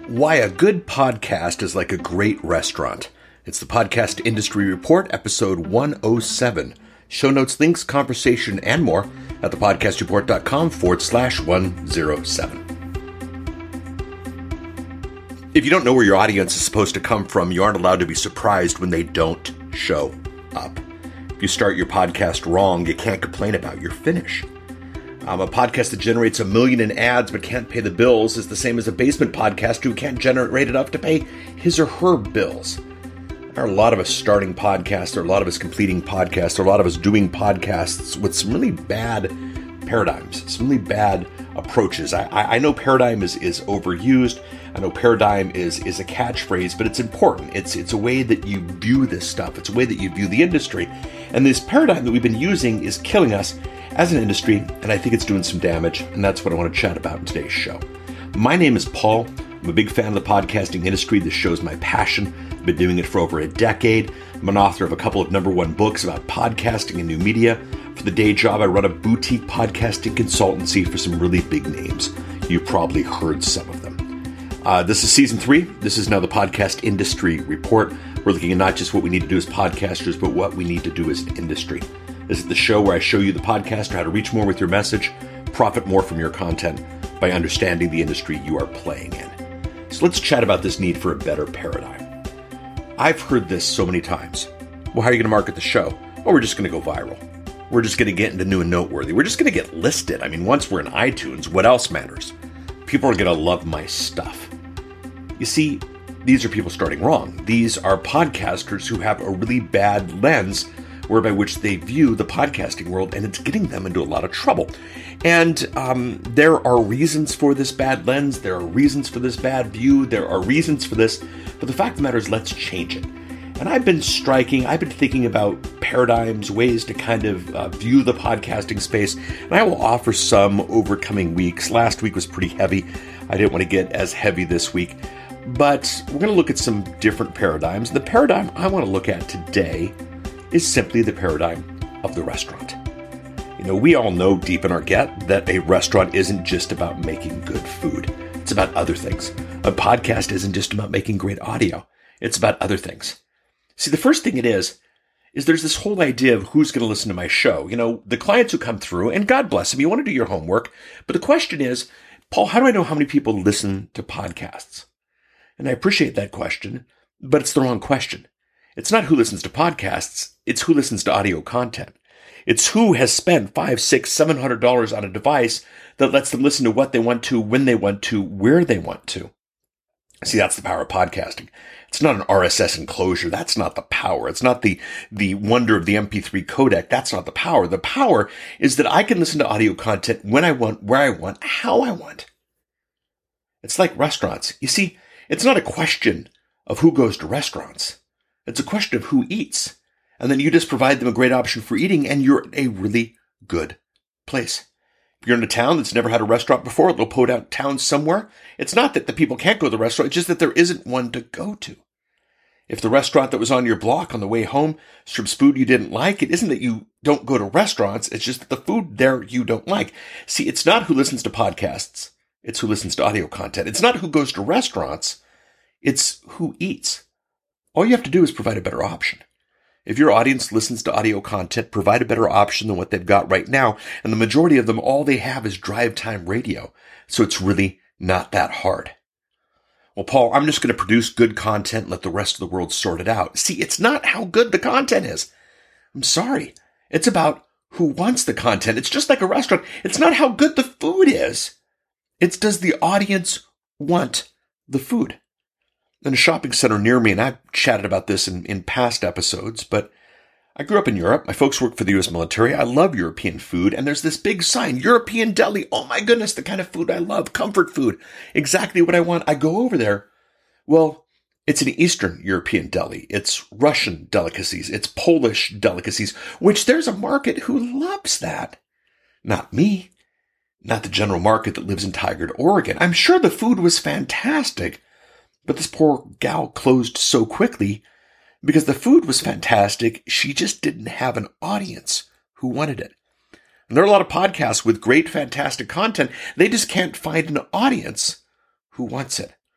Why a good podcast is like a great restaurant. It's the Podcast Industry Report, episode 107. Show notes, links, conversation, and more at thepodcastreport.com/107. If you don't know where your audience is supposed to come from, you aren't allowed to be surprised when they don't show up. If you start your podcast wrong, you can't complain about your finish. A podcast that generates $1 million in ads but can't pay the bills is the same as a basement podcast who can't generate enough to pay his or her bills. There are a lot of us starting podcasts, there are a lot of us completing podcasts, there are a lot of us doing podcasts with some really bad paradigms, some really bad approaches. I know paradigm is overused. I know paradigm is a catchphrase, but it's important. It's a way that you view this stuff. It's a way that you view the industry. And this paradigm that we've been using is killing us as an industry, and I think it's doing some damage, and that's what I want to chat about in today's show. My name is Paul. I'm a big fan of the podcasting industry. This show's my passion. I've been doing it for over a decade. I'm an author of a couple of #1 books about podcasting and new media. For the day job, I run a boutique podcasting consultancy for some really big names. You've probably heard some of them. This is season 3. This is now the Podcast Industry Report. We're looking at not just what we need to do as podcasters, but what we need to do as an industry. This is the show where I show you, the podcaster, how to reach more with your message, profit more from your content by understanding the industry you are playing in. So let's chat about this need for a better paradigm. I've heard this so many times. Well, how are you going to market the show? Well, we're just going to go viral. We're just going to get into new and noteworthy. We're just going to get listed. I mean, once we're in iTunes, what else matters? People are going to love my stuff. You see, these are people starting wrong. These are podcasters who have a really bad lens whereby which they view the podcasting world, and it's getting them into a lot of trouble. And there are reasons for this bad lens. There are reasons for this bad view. There are reasons for this. But the fact of the matter is, let's change it. And I've been thinking about paradigms, ways to kind of view the podcasting space. And I will offer some over coming weeks. Last week was pretty heavy. I didn't want to get as heavy this week. But we're going to look at some different paradigms. The paradigm I want to look at today is simply the paradigm of the restaurant. You know, we all know deep in our gut that a restaurant isn't just about making good food. It's about other things. A podcast isn't just about making great audio. It's about other things. See, the first thing it is there's this whole idea of who's going to listen to my show. You know, the clients who come through, and God bless them, you want to do your homework. But the question is, Paul, how do I know how many people listen to podcasts? And I appreciate that question, but it's the wrong question. It's not who listens to podcasts. It's who listens to audio content. It's who has spent $500, $600, $700 on a device that lets them listen to what they want to, when they want to, where they want to. See, that's the power of podcasting. It's not an RSS enclosure. That's not the power. It's not the wonder of the MP3 codec. That's not the power. The power is that I can listen to audio content when I want, where I want, how I want. It's like restaurants. You see, it's not a question of who goes to restaurants. It's a question of who eats. And then you just provide them a great option for eating, and you're in a really good place. If you're in a town that's never had a restaurant before, a little podunk town somewhere, it's not that the people can't go to the restaurant, it's just that there isn't one to go to. If the restaurant that was on your block on the way home serves food you didn't like, it isn't that you don't go to restaurants, it's just that the food there you don't like. See, it's not who listens to podcasts, it's who listens to audio content. It's not who goes to restaurants, it's who eats. All you have to do is provide a better option. If your audience listens to audio content, provide a better option than what they've got right now. And the majority of them, all they have is drive time radio. So it's really not that hard. Well, Paul, I'm just going to produce good content and let the rest of the world sort it out. See, it's not how good the content is. I'm sorry. It's about who wants the content. It's just like a restaurant. It's not how good the food is. It's does the audience want the food? In a shopping center near me, and I've chatted about this in past episodes, but I grew up in Europe. My folks work for the U.S. military. I love European food, and there's this big sign, European deli. Oh my goodness, the kind of food I love, comfort food, exactly what I want. I go over there. Well, it's an Eastern European deli. It's Russian delicacies. It's Polish delicacies, which there's a market who loves that. Not me. Not the general market that lives in Tigard, Oregon. I'm sure the food was fantastic. But this poor gal closed so quickly because the food was fantastic. She just didn't have an audience who wanted it. And there are a lot of podcasts with great, fantastic content. They just can't find an audience who wants it.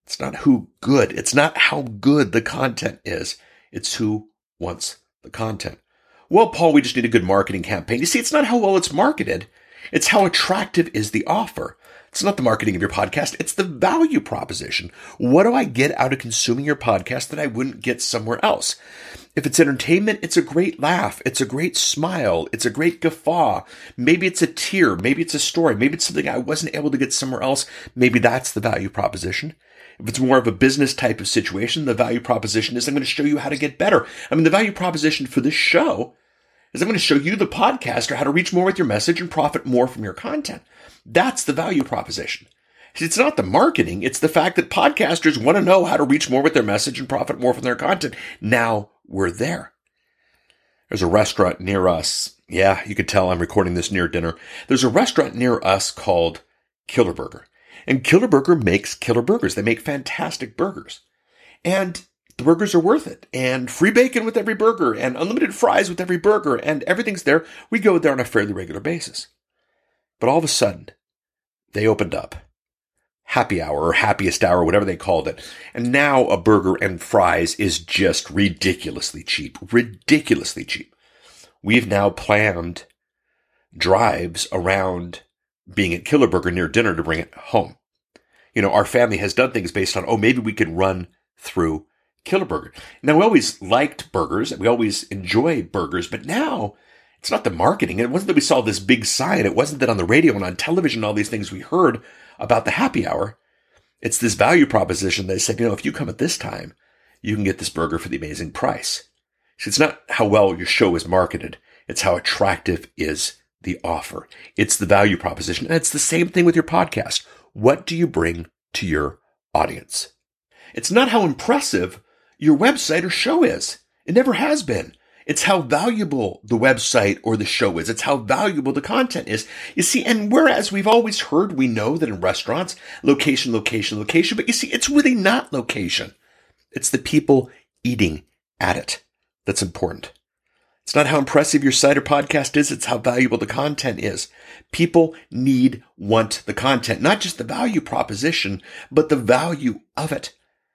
It's not who good. It's not how good the content is. It's who wants the content. Well, Paul, we just need a good marketing campaign. You see, it's not how well it's marketed. It's how attractive is the offer. It's not the marketing of your podcast. It's the value proposition. What do I get out of consuming your podcast that I wouldn't get somewhere else? If it's entertainment, it's a great laugh. It's a great smile. It's a great guffaw. Maybe it's a tear. Maybe it's a story. Maybe it's something I wasn't able to get somewhere else. Maybe that's the value proposition. If it's more of a business type of situation, the value proposition is I'm going to show you how to get better. I mean, the value proposition for this show is I'm going to show you, the podcaster, how to reach more with your message and profit more from your content. That's the value proposition. It's not the marketing. It's the fact that podcasters want to know how to reach more with their message and profit more from their content. Now we're there. There's a restaurant near us. Yeah, you could tell I'm recording this near dinner. There's a restaurant near us called Killer Burger. And Killer Burger makes killer burgers. They make fantastic burgers. And the burgers are worth it. And free bacon with every burger and unlimited fries with every burger and everything's there. We go there on a fairly regular basis. But all of a sudden, they opened up happy hour or happiest hour, whatever they called it. And now a burger and fries is just ridiculously cheap. Ridiculously cheap. We've now planned drives around being at Killer Burger near dinner to bring it home. You know, our family has done things based on, maybe we could run through Killer Burger. Now, we always liked burgers and we always enjoy burgers, but now it's not the marketing. It wasn't that we saw this big sign. It wasn't that on the radio and on television, all these things we heard about the happy hour. It's this value proposition that said, if you come at this time, you can get this burger for the amazing price. So it's not how well your show is marketed. It's how attractive is the offer. It's the value proposition. And it's the same thing with your podcast. What do you bring to your audience? It's not how impressive your website or show is. It never has been. It's how valuable the website or the show is. It's how valuable the content is. You see, and whereas we've always heard, we know that in restaurants, location, location, location, but you see, it's really not location. It's the people eating at it that's important. It's not how impressive your site or podcast is. It's how valuable the content is. People want the content, not just the value proposition, but the value of it.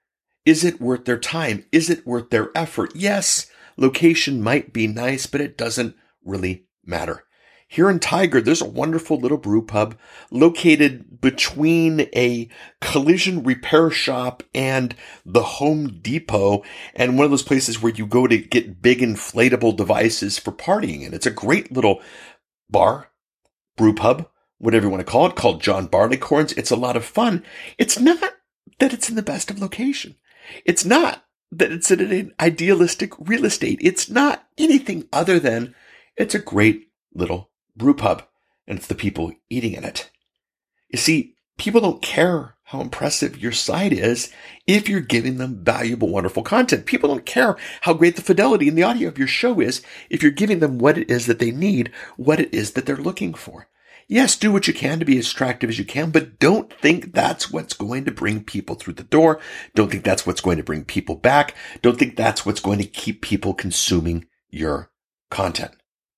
Is it worth their time? Is it worth their effort? Yes, location might be nice, but it doesn't really matter. Here in Tigard, there's a wonderful little brew pub located between a collision repair shop and the Home Depot, and one of those places where you go to get big inflatable devices for partying. And it's a great little bar, brew pub, whatever you want to call it, called John Barleycorns. It's a lot of fun. It's not that it's in the best of location. It's not that it's in an idealistic real estate. It's not anything other than it's a great little brew pub, and it's the people eating in it. You see, people don't care how impressive your site is if you're giving them valuable, wonderful content. People don't care how great the fidelity and the audio of your show is if you're giving them what it is that they need, what it is that they're looking for. Yes, do what you can to be as attractive as you can, but don't think that's what's going to bring people through the door. Don't think that's what's going to bring people back. Don't think that's what's going to keep people consuming your content.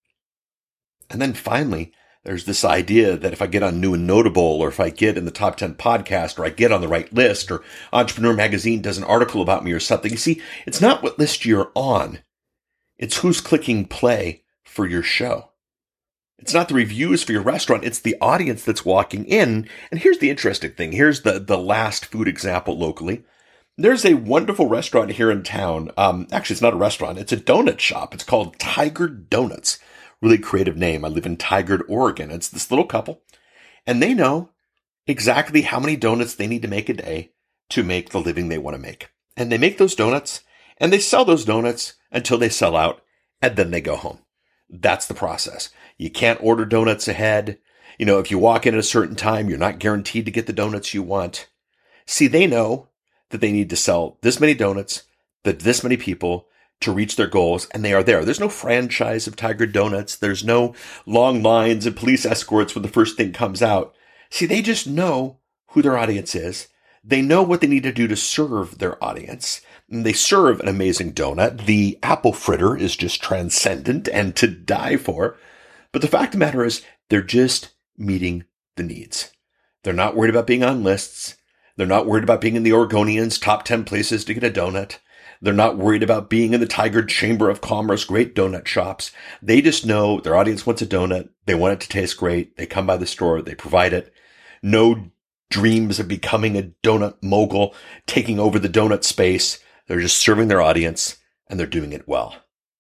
And then finally, there's this idea that if I get on New and Notable, or if I get in the top 10 podcast, or I get on the right list, or Entrepreneur Magazine does an article about me or something. You see, it's not what list you're on. It's who's clicking play for your show. It's not the reviews for your restaurant. It's the audience that's walking in. And here's the interesting thing. Here's the last food example locally. There's a wonderful restaurant here in town. Actually, it's not a restaurant. It's a donut shop. It's called Tigard Donuts. Really creative name. I live in Tigard, Oregon. It's this little couple, and they know exactly how many donuts they need to make a day to make the living they want to make. And they make those donuts, and they sell those donuts until they sell out, and then they go home. That's the process. You can't order donuts ahead. If you walk in at a certain time, you're not guaranteed to get the donuts you want. See, they know that they need to sell this many donuts, that this many people to reach their goals, and they are there. There's no franchise of Tigard Donuts. There's no long lines and police escorts when the first thing comes out. See, they just know who their audience is. They know what they need to do to serve their audience. And they serve an amazing donut. The apple fritter is just transcendent and to die for. But the fact of the matter is, they're just meeting the needs. They're not worried about being on lists. They're not worried about being in the Oregonian's top 10 places to get a donut. They're not worried about being in the Tigard Chamber of Commerce, great donut shops. They just know their audience wants a donut. They want it to taste great. They come by the store. They provide it. No dreams of becoming a donut mogul, taking over the donut space. They're just serving their audience, and they're doing it well.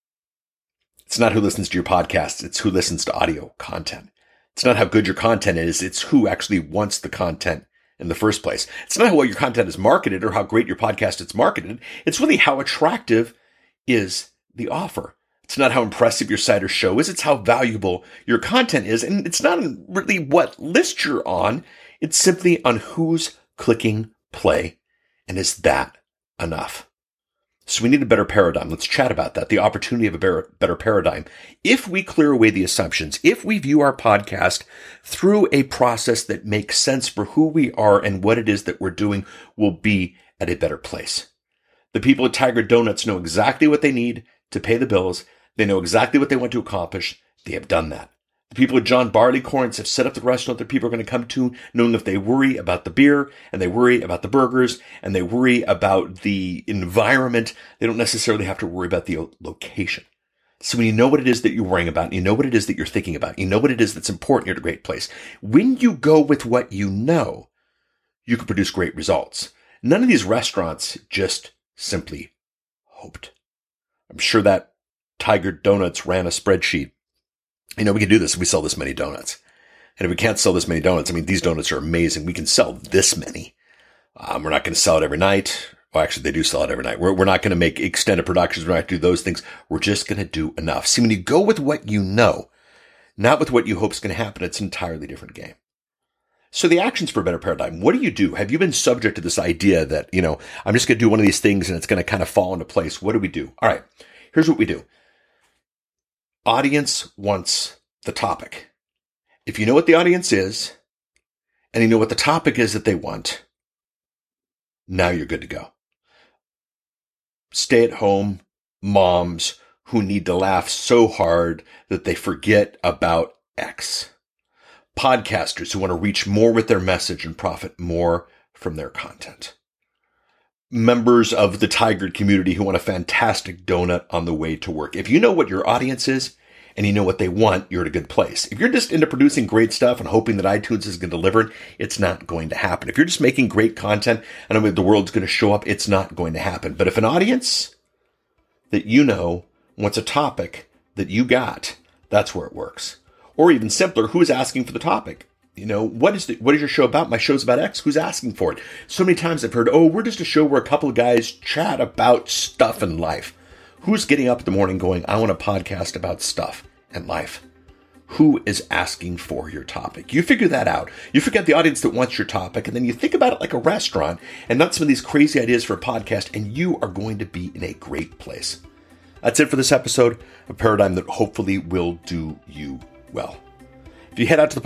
It's not who listens to your podcast. It's who listens to audio content. It's not how good your content is. It's who actually wants the content in the first place. It's not how well your content is marketed or how great your podcast is marketed. It's really how attractive is the offer. It's not how impressive your site or show is. It's how valuable your content is. And it's not really what list you're on. It's simply on who's clicking play. And is that enough? So we need a better paradigm. Let's chat about that. The opportunity of a better paradigm. If we clear away the assumptions, if we view our podcast through a process that makes sense for who we are and what it is that we're doing, we'll be at a better place. The people at Tigard Donuts know exactly what they need to pay the bills. They know exactly what they want to accomplish. They have done that. The people at John Barleycorns have set up the restaurant that people are going to come to, knowing if they worry about the beer and they worry about the burgers and they worry about the environment, they don't necessarily have to worry about the location. So when you know what it is that you're worrying about, and you know what it is that you're thinking about, you know what it is that's important, you're at a great place. When you go with what you know, you can produce great results. None of these restaurants just simply hoped. I'm sure that Tigard Donuts ran a spreadsheet. We can do this if we sell this many donuts. And if we can't sell this many donuts, these donuts are amazing. We can sell this many. We're not going to sell it every night. Well, actually, they do sell it every night. We're not going to make extended productions. We're not going to do those things. We're just going to do enough. See, when you go with what you know, not with what you hope is going to happen, it's an entirely different game. So the actions for a better paradigm, what do you do? Have you been subject to this idea that, I'm just going to do one of these things and it's going to kind of fall into place? What do we do? All right, here's what we do. Audience wants the topic. If you know what the audience is, and you know what the topic is that they want, now you're good to go. Stay-at-home moms who need to laugh so hard that they forget about X. Podcasters who want to reach more with their message and profit more from their content. Members of the Tigard community who want a fantastic donut on the way to work. If you know what your audience is and you know what they want, you're at a good place. If you're just into producing great stuff and hoping that iTunes is going to deliver it, it's not going to happen. If you're just making great content and the world's going to show up, it's not going to happen. But if an audience that you know wants a topic that you got, that's where it works. Or even simpler, who's asking for the topic? What is your show about? My show's about X. Who's asking for it? So many times I've heard, we're just a show where a couple of guys chat about stuff in life. Who's getting up in the morning going, I want a podcast about stuff and life? Who is asking for your topic? You figure that out. You figure out the audience that wants your topic, and then you think about it like a restaurant and not some of these crazy ideas for a podcast, and you are going to be in a great place. That's it for this episode, a paradigm that hopefully will do you well. If you head out to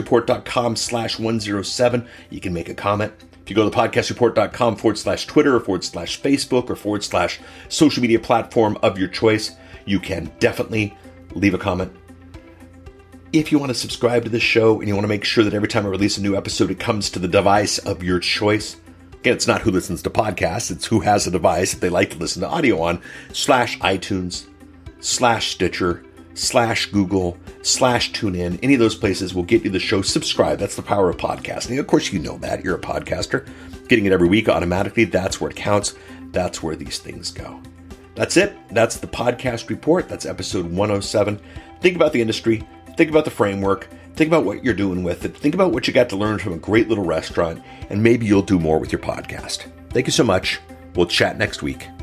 thepodcastreport.com/107, you can make a comment. If you go to thepodcastreport.com/Twitter or /Facebook or /social media platform of your choice, you can definitely leave a comment. If you want to subscribe to this show and you want to make sure that every time I release a new episode, it comes to the device of your choice. Again, it's not who listens to podcasts. It's who has a device that they like to listen to audio on, /iTunes, /Stitcher, /Google, /TuneIn. Any of those places will get you the show. Subscribe. That's the power of podcasting. Of course, you know that. You're a podcaster. Getting it every week automatically, that's where it counts. That's where these things go. That's it. That's the Podcast Report. That's episode 107. Think about the industry. Think about the framework. Think about what you're doing with it. Think about what you got to learn from a great little restaurant, and maybe you'll do more with your podcast. Thank you so much. We'll chat next week.